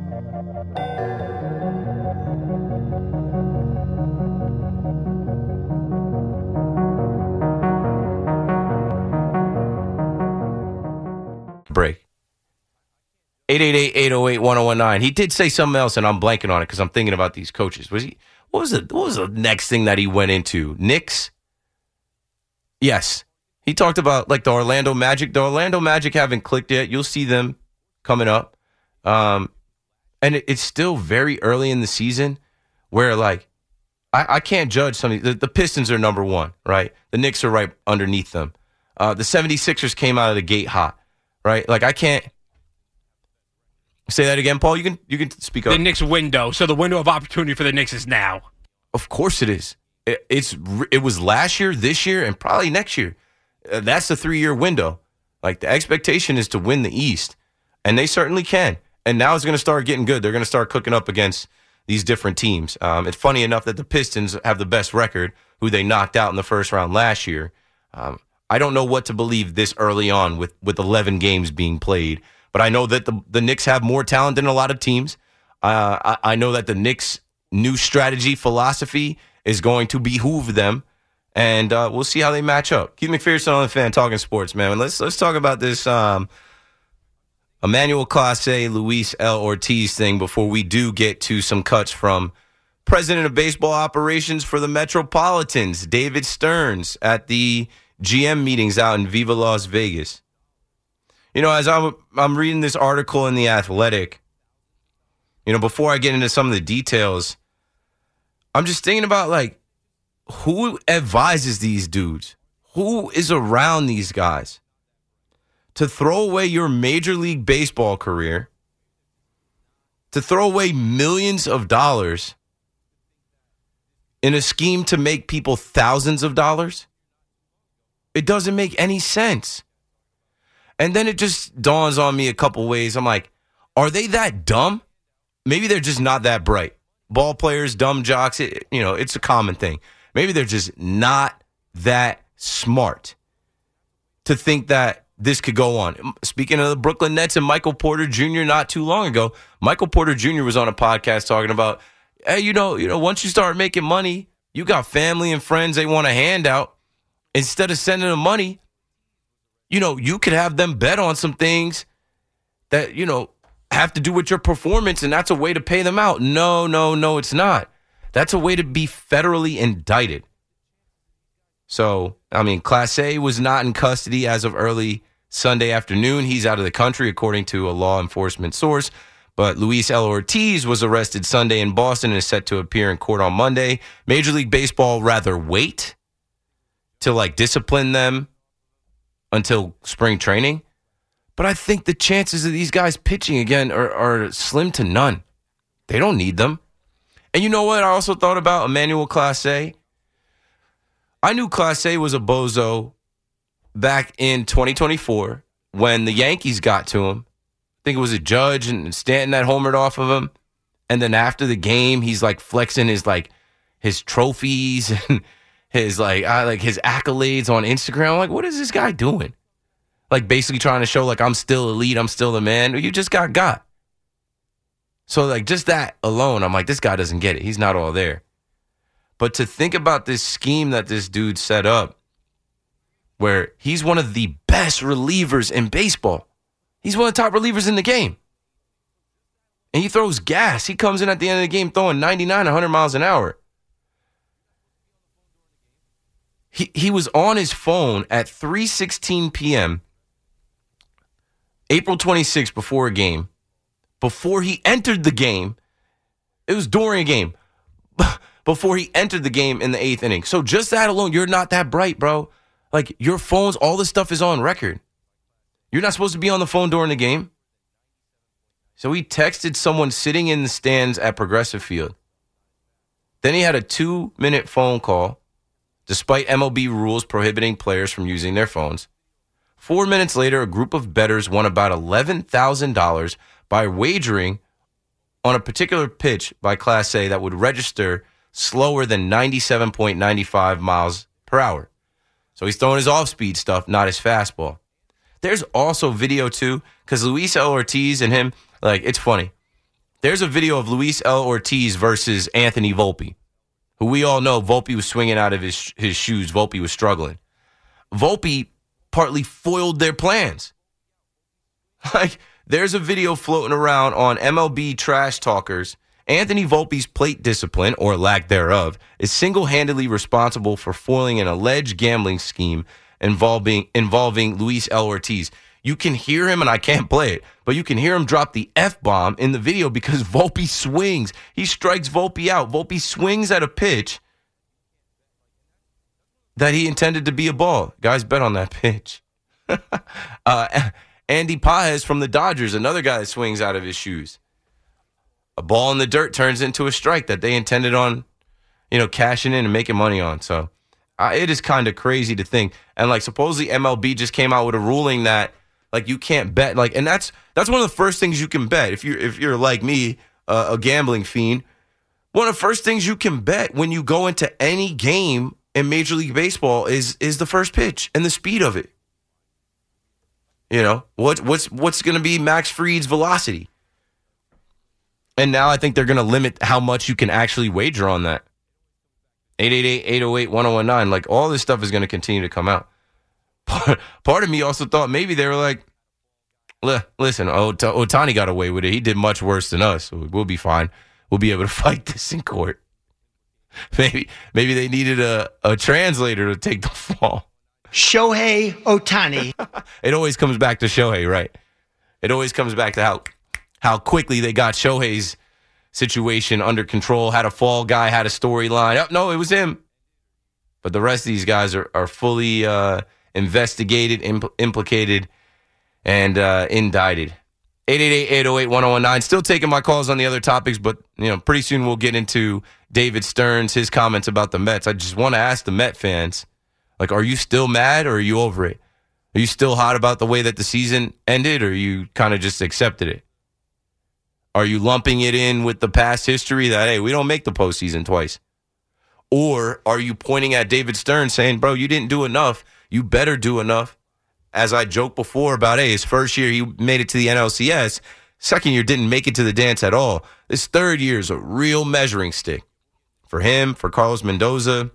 Break. 888-808-1019. He did say something else, and I'm blanking on it because I'm thinking about these coaches. What was the next thing that he went into? Knicks? Yes. He talked about like the Orlando Magic. The Orlando Magic haven't clicked yet. You'll see them coming up. And it's still very early in the season where like I can't judge something. The Pistons are number 1, right? The Knicks are right underneath them. The 76ers came out of the gate hot. Right, like I can't say that again, Paul. You can speak up. The Knicks window, so the window of opportunity for the Knicks is now. Of course it is. It was last year, this year, and probably next year. That's the 3-year window. Like the expectation is to win the East, and they certainly can. And now it's going to start getting good. They're going to start cooking up against these different teams. It's funny enough that the Pistons have the best record, who they knocked out in the first round last year. I don't know what to believe this early on with 11 games being played, but I know that the Knicks have more talent than a lot of teams. I know that the Knicks' new strategy philosophy is going to behoove them, and we'll see how they match up. Keith McPherson on the Fan, talking sports, man. Let's talk about this Emmanuel Clase, Luis L. Ortiz thing before we do get to some cuts from President of baseball operations for the Metropolitans, David Stearns, at the GM meetings out in Viva Las Vegas. You know, as I'm reading this article in The Athletic, you know, before I get into some of the details, I'm just thinking about, like, who advises these dudes? Who is around these guys? To throw away your Major League Baseball career, to throw away millions of dollars in a scheme to make people thousands of dollars? It doesn't make any sense. And then it just dawns on me a couple ways. I'm like, are they that dumb? Maybe they're just not that bright. Ball players, dumb jocks, it's a common thing. Maybe they're just not that smart to think that this could go on. Speaking of the Brooklyn Nets and Michael Porter Jr. not too long ago, Michael Porter Jr. was on a podcast talking about, hey, once you start making money, you got family and friends they want a handout. Instead of sending them money, you could have them bet on some things that, have to do with your performance, and that's a way to pay them out. No, it's not. That's a way to be federally indicted. So, Class A was not in custody as of early Sunday afternoon. He's out of the country, according to a law enforcement source. But Luis L. Ortiz was arrested Sunday in Boston and is set to appear in court on Monday. Major League Baseball rather wait to discipline them until spring training. But I think the chances of these guys pitching again are slim to none. They don't need them. And you know what I also thought about Emmanuel Clase? I knew Clase was a bozo back in 2024 when the Yankees got to him. I think it was a Judge and Stanton that homered off of him. And then after the game, he's flexing his trophies and his his accolades on Instagram. I'm like, what is this guy doing? Basically trying to show I'm still elite, I'm still the man. You just got. So just that alone, I'm like, this guy doesn't get it. He's not all there. But to think about this scheme that this dude set up, where he's one of the best relievers in baseball. He's one of the top relievers in the game. And he throws gas. He comes in at the end of the game throwing 99, 100 miles an hour. He was on his phone at 3:16 p.m., April 26th, before a game. Before he entered the game, it was during a game. Before he entered the game in the 8th inning. So just that alone, you're not that bright, bro. Your phones, all this stuff is on record. You're not supposed to be on the phone during the game. So he texted someone sitting in the stands at Progressive Field. Then he had a 2-minute phone call, despite MLB rules prohibiting players from using their phones. 4 minutes later, a group of bettors won about $11,000 by wagering on a particular pitch by Class A that would register slower than 97.95 miles per hour. So he's throwing his off-speed stuff, not his fastball. There's also video, too, because Luis L. Ortiz and him, it's funny. There's a video of Luis L. Ortiz versus Anthony Volpe, who we all know Volpe was swinging out of his shoes. Volpe was struggling. Volpe partly foiled their plans. There's a video floating around on MLB Trash Talkers. Anthony Volpe's plate discipline, or lack thereof, is single-handedly responsible for foiling an alleged gambling scheme involving Luis L. Ortiz. You can hear him, and I can't play it, but you can hear him drop the F-bomb in the video because Volpe swings. He strikes Volpe out. Volpe swings at a pitch that he intended to be a ball. Guys bet on that pitch. Andy Paez from the Dodgers, another guy that swings out of his shoes. A ball in the dirt turns into a strike that they intended on, cashing in and making money on. So it is kind of crazy to think. And supposedly MLB just came out with a ruling that you can't bet. And that's one of the first things you can bet. If you're like me, a gambling fiend, one of the first things you can bet when you go into any game in Major League Baseball is the first pitch and the speed of it. What's going to be Max Fried's velocity? And now I think they're going to limit how much you can actually wager on that. 888-808-1019. All this stuff is going to continue to come out. Part of me also thought maybe they were like, listen, Ohtani got away with it. He did much worse than us. So we'll be fine. We'll be able to fight this in court. Maybe they needed a translator to take the fall. Shohei Ohtani. It always comes back to Shohei, right? It always comes back to how quickly they got Shohei's situation under control, had a fall guy, had a storyline. Oh, no, it was him. But the rest of these guys are fully investigated, implicated, and indicted. 888-808-1019. Still taking my calls on the other topics, but pretty soon we'll get into David Stearns, his comments about the Mets. I just want to ask the Met fans, are you still mad or are you over it? Are you still hot about the way that the season ended, or you kind of just accepted it? Are you lumping it in with the past history that, hey, we don't make the postseason twice? Or are you pointing at David Stearns saying, bro, you didn't do enough. You better do enough. As I joked before about, hey, his first year he made it to the NLCS. Second year didn't make it to the dance at all. This third year is a real measuring stick for him, for Carlos Mendoza.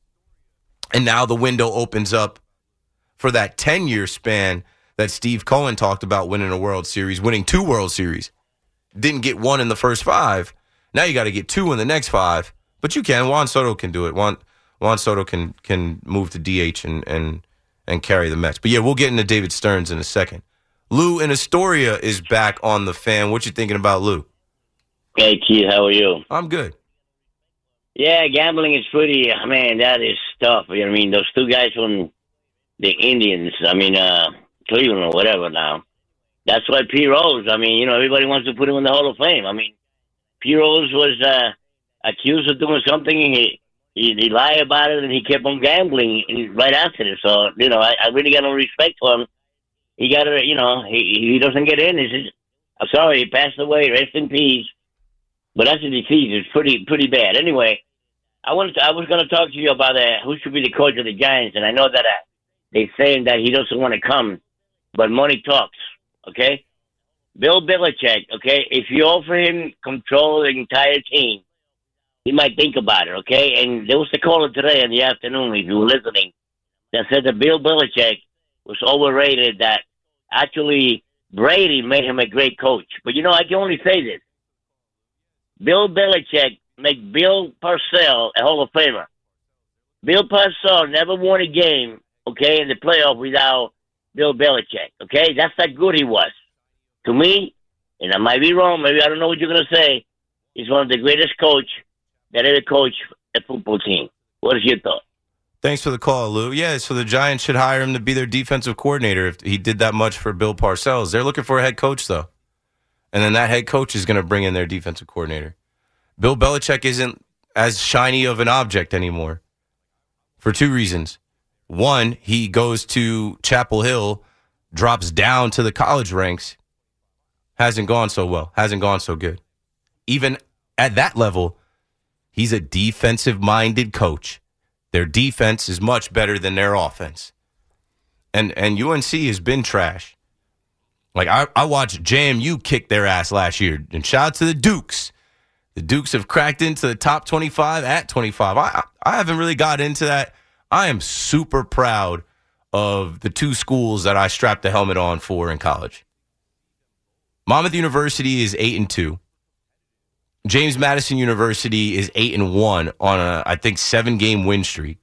And now the window opens up for that 10-year span that Steve Cohen talked about, winning a World Series, winning 2 World Series. Didn't get 1 in the first 5. Now you got to get 2 in the next 5. But you can. Juan Soto can do it. Juan Soto can move to DH and carry the Mets. But yeah, we'll get into David Stearns in a second. Lou in Astoria is back on the Fan. What you thinking about, Lou? Hey, Keith, how are you? I'm good. Yeah, gambling is pretty, man, that is tough. You know what I mean? Those 2 guys from the Indians, Cleveland or whatever now. That's why Pete Rose, everybody wants to put him in the Hall of Fame. Pete Rose was accused of doing something. He lied about it, and he kept on gambling right after it. So, I really got no respect for him. He got to, he doesn't get in. I'm sorry, he passed away. Rest in peace. But that's a defeat. It's pretty bad. Anyway, I was going to talk to you about who should be the coach of the Giants, and I know that they're saying that he doesn't want to come, but money talks, okay? Bill Belichick, okay, if you offer him control of the entire team, he might think about it, okay? And there was a caller today in the afternoon, if you were listening, that said that Bill Belichick was overrated, that actually Brady made him a great coach. But, I can only say this. Bill Belichick made Bill Parcells a Hall of Famer. Bill Parcells never won a game, okay, in the playoff without Bill Belichick, okay? That's how good he was. To me, and I might be wrong, maybe I don't know what you're going to say, he's one of the greatest coach that ever coached a football team. What is your thought? Thanks for the call, Lou. Yeah, so the Giants should hire him to be their defensive coordinator if he did that much for Bill Parcells. They're looking for a head coach, though. And then that head coach is going to bring in their defensive coordinator. Bill Belichick isn't as shiny of an object anymore for 2 reasons. One, he goes to Chapel Hill, drops down to the college ranks, hasn't gone so well, hasn't gone so good. Even at that level, he's a defensive-minded coach. Their defense is much better than their offense. And UNC has been trash. I watched JMU kick their ass last year. And shout out to the Dukes. The Dukes have cracked into the top 25 at 25. I haven't really got into that. I am super proud of the 2 schools that I strapped the helmet on for in college. Monmouth University is 8-2. James Madison University is 8-1 on a, I think, 7-game win streak.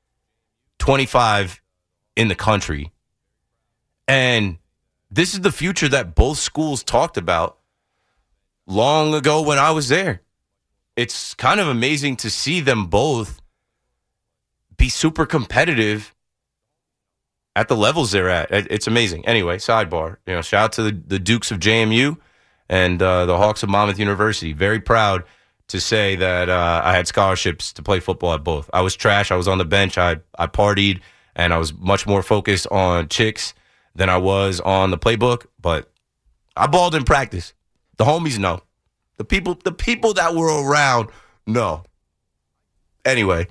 25 in the country. And this is the future that both schools talked about long ago when I was there. It's kind of amazing to see them both be super competitive at the levels they're at. It's amazing. Anyway, sidebar. Shout out to the Dukes of JMU and the Hawks of Monmouth University. Very proud to say that I had scholarships to play football at both. I was trash. I was on the bench. I partied, and I was much more focused on chicks than I was on the playbook. But I balled in practice. The homies know. The people that were around know. Anyway,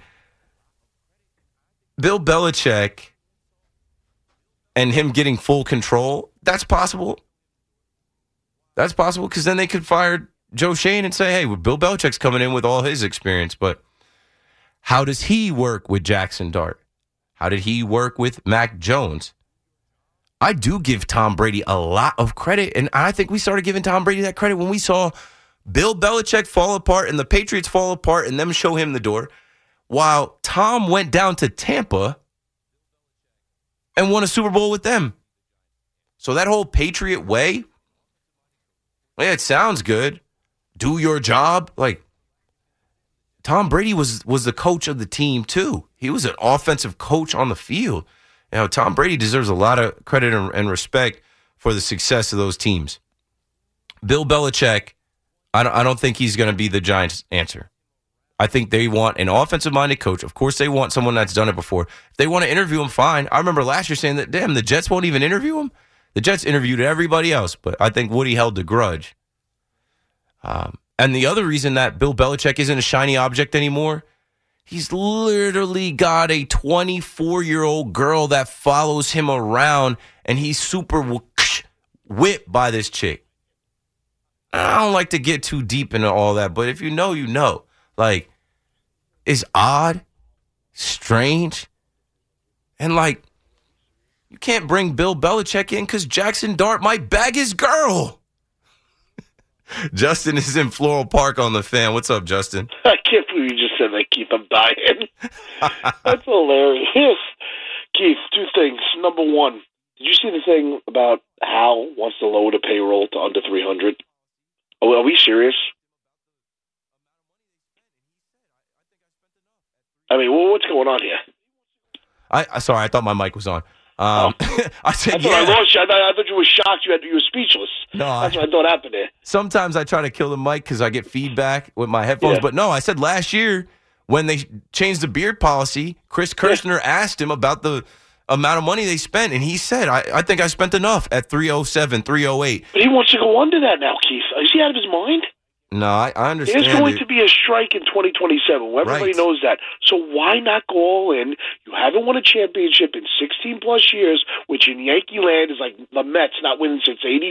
Bill Belichick and him getting full control, that's possible. That's possible because then they could fire Joe Schoen and say, hey, Bill Belichick's coming in with all his experience, but how does he work with Jackson Dart? How did he work with Mac Jones? I do give Tom Brady a lot of credit, and I think we started giving Tom Brady that credit when we saw Bill Belichick fall apart and the Patriots fall apart and them show him the door, while Tom went down to Tampa and won a Super Bowl with them. So that whole Patriot way, yeah, it sounds good. Do your job. Like, Tom Brady was the coach of the team too. He was an offensive coach on the field. You know, Tom Brady deserves a lot of credit and respect for the success of those teams. Bill Belichick, I don't think he's going to be the Giants' answer. I think they want an offensive-minded coach. Of course, they want someone that's done it before. If they want to interview him, fine. I remember last year saying that, damn, the Jets won't even interview him. The Jets interviewed everybody else, but I think Woody held the grudge. And the other reason that Bill Belichick isn't a shiny object anymore, he's literally got a 24-year-old girl that follows him around, and he's super whipped by this chick. I don't like to get too deep into all that, but if you know, you know. Like, it's odd, strange, and like, you can't bring Bill Belichick in because Jackson Dart might bag his girl. Justin is in Floral Park on the Fan. What's up, Justin? I can't believe you just said that, Keith. I'm dying. That's hilarious. Keith, two things. Number one, did you see the thing about Hal wants to lower the payroll to under 300? Are we serious? I mean, what's going on here? Sorry, I thought my mic was on. I said, yeah. I lost you. I thought you were shocked. You were speechless. No, that's what I thought happened there. Sometimes I try to kill the mic because I get feedback with my headphones. Yeah. But no, I said last year when they changed the beard policy, Chris Kirshner asked him about the amount of money they spent, and he said, I think I spent enough at 307, 308. But he wants to go under that now, Keith. Is he out of his mind? No, I understand. There's going to be a strike in 2027. Everybody knows that. So why not go all in? You haven't won a championship in 16-plus years, which in Yankee land is like the Mets not winning since 86.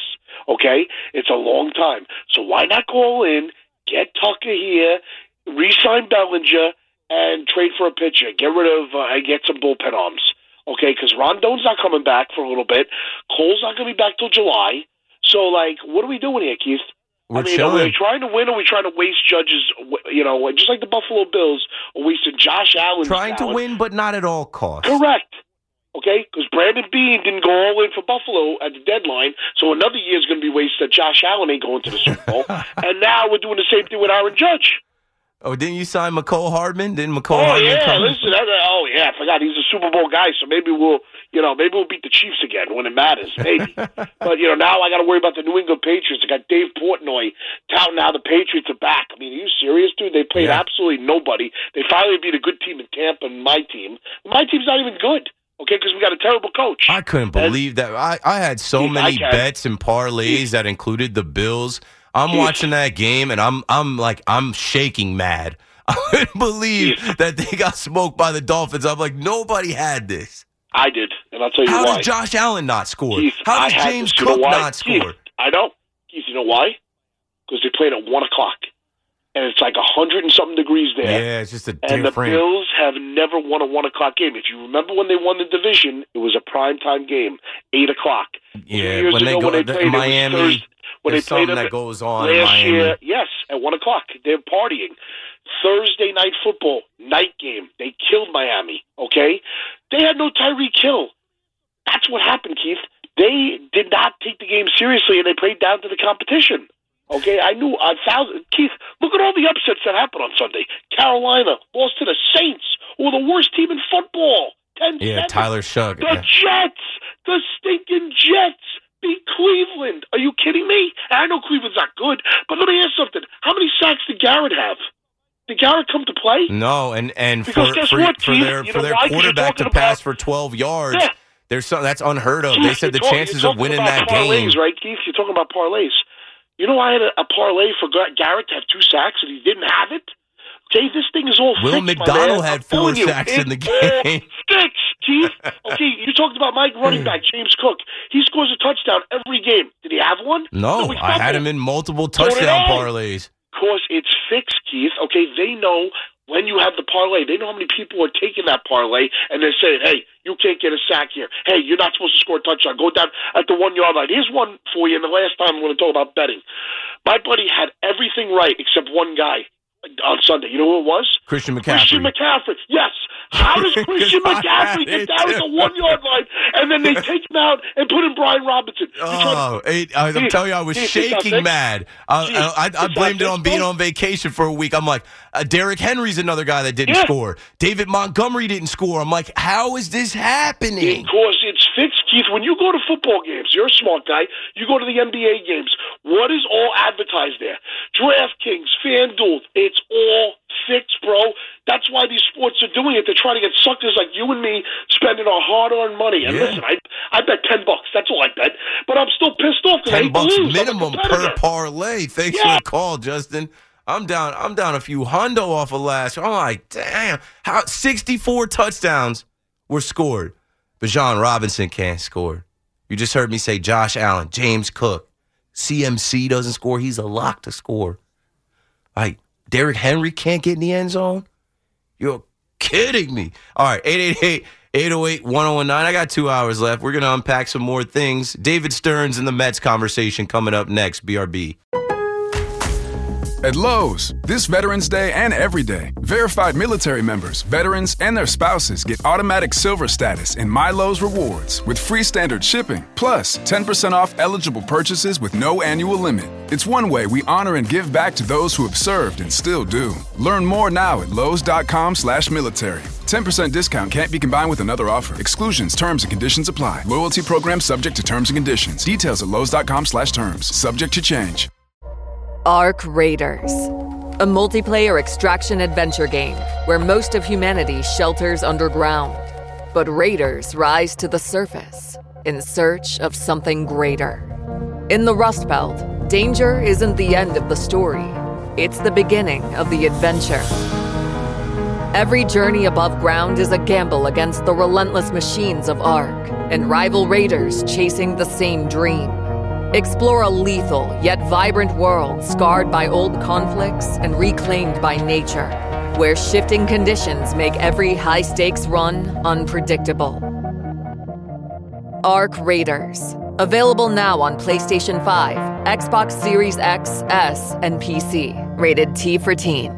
Okay? It's a long time. So why not go all in, get Tucker here, re-sign Bellinger, and trade for a pitcher. Get rid of get some bullpen arms. Okay? Because Rondon's not coming back for a little bit. Cole's not going to be back till July. So, like, what are we doing here, Keith? Are we trying to win, or are we trying to waste Judge's, just like the Buffalo Bills are wasting Josh Allen's trying to win, but not at all costs. Correct. Okay? Because Brandon Beane didn't go all in for Buffalo at the deadline, so another year is going to be wasted. Josh Allen ain't going to the Super Bowl. And now we're doing the same thing with Aaron Judge. Oh, didn't you sign McCole Hardman? Didn't McCole Hardman come? Listen, I forgot. He's a Super Bowl guy, so maybe we'll beat the Chiefs again when it matters, maybe. But, now I got to worry about the New England Patriots. I got Dave Portnoy touting how the Patriots are back. I mean, are you serious, dude? They played absolutely nobody. They finally beat a good team in Tampa and my team. My team's not even good, okay, because we got a terrible coach. I couldn't believe that. I had so many bets and parlays that included the Bills. I'm watching that game, and I'm shaking mad. I couldn't believe that they got smoked by the Dolphins. I'm like, nobody had this. I did, and I'll tell you why. How does Josh Allen not score? Keith, how does James Cook not score? Keith, I know. Keith, you know why? Because they played at 1 o'clock, and it's like 100 and something degrees there. Yeah, it's just a different. And the Bills have never won a 1 o'clock game. If you remember when they won the division, it was a primetime game, 8 o'clock. Yeah, when they played Miami. When There's they played something that goes on last in Miami. year, yes, at 1 o'clock. They're partying. Thursday night football, night game. They killed Miami, okay? They had no Tyreek Hill. That's what happened, Keith. They did not take the game seriously, and they played down to the competition. Okay, I knew Keith, look at all the upsets that happened on Sunday. Carolina lost to the Saints, who were the worst team in football. 10-7. Yeah, Tyler Shugg. The Jets, the stinking Jets. Beat Cleveland. Are you kidding me? And I know Cleveland's not good, but let me ask something. How many sacks did Garrett have? Did Garrett come to play? No, and for their quarterback to pass for 12 yards, that's unheard of. Keith, they said the chances of winning that game. Right, Keith? You're talking about parlays. You know, I had a parlay for Garrett to have 2 sacks, and he didn't have it. Okay, this thing is all Will fixed, McDonald had 4 sacks in the game. Fixed, Keith. Okay, you talked about Mike running back, James Cook. He scores a touchdown every game. Did he have one? No, I had him in multiple touchdown parlays. Of course, it's fixed, Keith. Okay, they know when you have the parlay, they know how many people are taking that parlay, and they're saying, hey, you can't get a sack here. Hey, you're not supposed to score a touchdown. Go down at the 1 yard line. Here's one for you, and the last time I'm going to talk about betting. My buddy had everything right except one guy on Sunday. You know who it was? Christian McCaffrey. Christian McCaffrey, yes. How does Christian McCaffrey get down at the 1 yard line, and then they take him out and put in Brian Robinson? I'm telling you, I was shaking mad. I blamed it on being on vacation for a week. I'm like, Derrick Henry's another guy that didn't score. David Montgomery didn't score. I'm like, how is this happening? Because it's fixed, Keith. When you go to football games, you're a smart guy. You go to the NBA games. What is all advertised there? DraftKings, FanDuel. It's all fixed, bro. That's why these sports are doing it. They're trying to get suckers like you and me spending our hard-earned money. And listen, I bet $10. That's all I bet. But I'm still pissed off because I hate to lose. $10 minimum per parlay. Thanks for the call, Justin. I'm down a few hundo off of last year. I'm like, damn. How 64 touchdowns were scored. Bijan Robinson can't score. You just heard me say Josh Allen, James Cook. CMC doesn't score. He's a lock to score. Like, Derrick Henry can't get in the end zone? You're kidding me. All right, 888-808-1019. I got 2 hours left. We're going to unpack some more things. David Stearns and the Mets conversation coming up next. BRB. At Lowe's, this Veterans Day and every day, verified military members, veterans, and their spouses get automatic silver status in My Lowe's Rewards with free standard shipping, plus 10% off eligible purchases with no annual limit. It's one way we honor and give back to those who have served and still do. Learn more now at Lowe's.com/military. 10% discount can't be combined with another offer. Exclusions, terms, and conditions apply. Loyalty program subject to terms and conditions. Details at Lowe's.com/terms. Subject to change. Ark Raiders, a multiplayer extraction adventure game where most of humanity shelters underground. But raiders rise to the surface in search of something greater. In the Rust Belt, danger isn't the end of the story. It's the beginning of the adventure. Every journey above ground is a gamble against the relentless machines of Ark and rival raiders chasing the same dream. Explore a lethal yet vibrant world scarred by old conflicts and reclaimed by nature, where shifting conditions make every high-stakes run unpredictable. Ark Raiders. Available now on PlayStation 5, Xbox Series X, S, and PC. Rated T for Teen.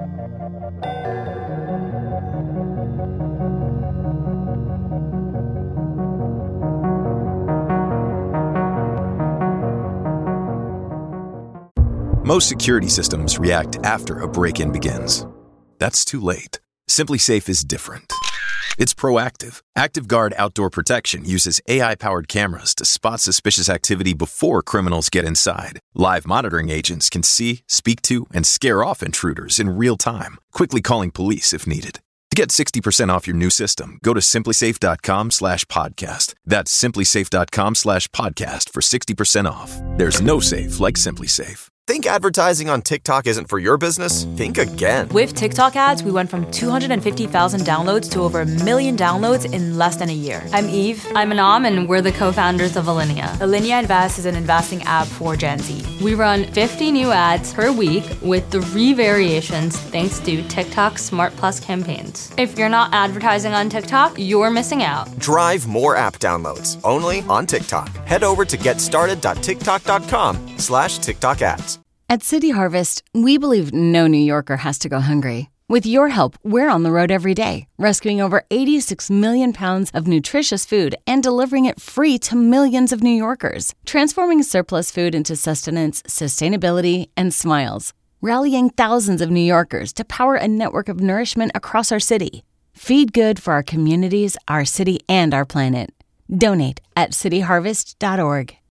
Most security systems react after a break-in begins. That's too late. SimpliSafe is different. It's proactive. ActiveGuard Outdoor Protection uses AI-powered cameras to spot suspicious activity before criminals get inside. Live monitoring agents can see, speak to, and scare off intruders in real time, quickly calling police if needed. To get 60% off your new system, go to SimpliSafe.com/podcast. That's SimpliSafe.com/podcast for 60% off. There's no safe like SimpliSafe. Think advertising on TikTok isn't for your business? Think again. With TikTok ads, we went from 250,000 downloads to over 1 million downloads in less than a year. I'm Eve. I'm Anam, and we're the co-founders of Alinea. Alinea Invest is an investing app for Gen Z. We run 50 new ads per week with 3 variations thanks to TikTok's Smart Plus campaigns. If you're not advertising on TikTok, you're missing out. Drive more app downloads only on TikTok. Head over to getstarted.tiktok.com/TikTok ads. At City Harvest, we believe no New Yorker has to go hungry. With your help, we're on the road every day, rescuing over 86 million pounds of nutritious food and delivering it free to millions of New Yorkers, transforming surplus food into sustenance, sustainability, and smiles, rallying thousands of New Yorkers to power a network of nourishment across our city. Feed good for our communities, our city, and our planet. Donate at cityharvest.org.